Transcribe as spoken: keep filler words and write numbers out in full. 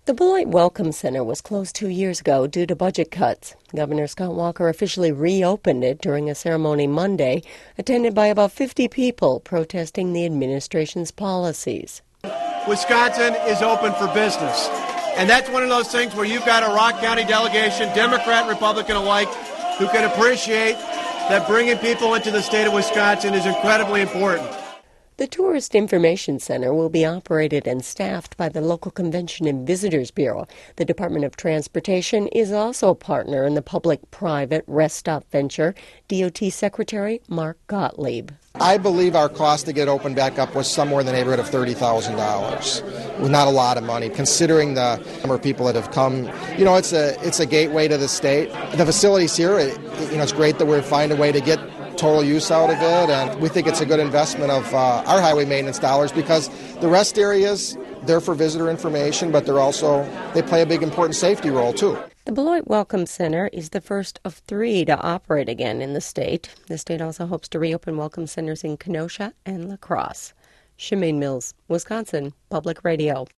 The Beloit Welcome Center was closed two years ago due to budget cuts. Governor Scott Walker officially reopened it during a ceremony Monday, attended by about fifty people protesting the administration's policies. Wisconsin is open for business, and that's one of those things where you've got a Rock County delegation, Democrat, Republican alike, who can appreciate that bringing people into the state of Wisconsin is incredibly important. The Tourist Information Center will be operated and staffed by the local Convention and Visitors Bureau. The Department of Transportation is also a partner in the public-private rest stop venture. D O T Secretary Mark Gottlieb. I believe our cost to get open back up was somewhere in the neighborhood of thirty thousand dollars. Not a lot of money, considering the number of people that have come. You know, it's a it's a gateway to the state. The facilities here, it, you know, it's great that we're finding a way to get total use out of it, and we think it's a good investment of uh, our highway maintenance dollars because the rest areas, they're for visitor information, but they're also, they play a big important safety role too. The Beloit Welcome Center is the first of three to operate again in the state. The state also hopes to reopen welcome centers in Kenosha and La Crosse. Shemaine Mills, Wisconsin Public Radio.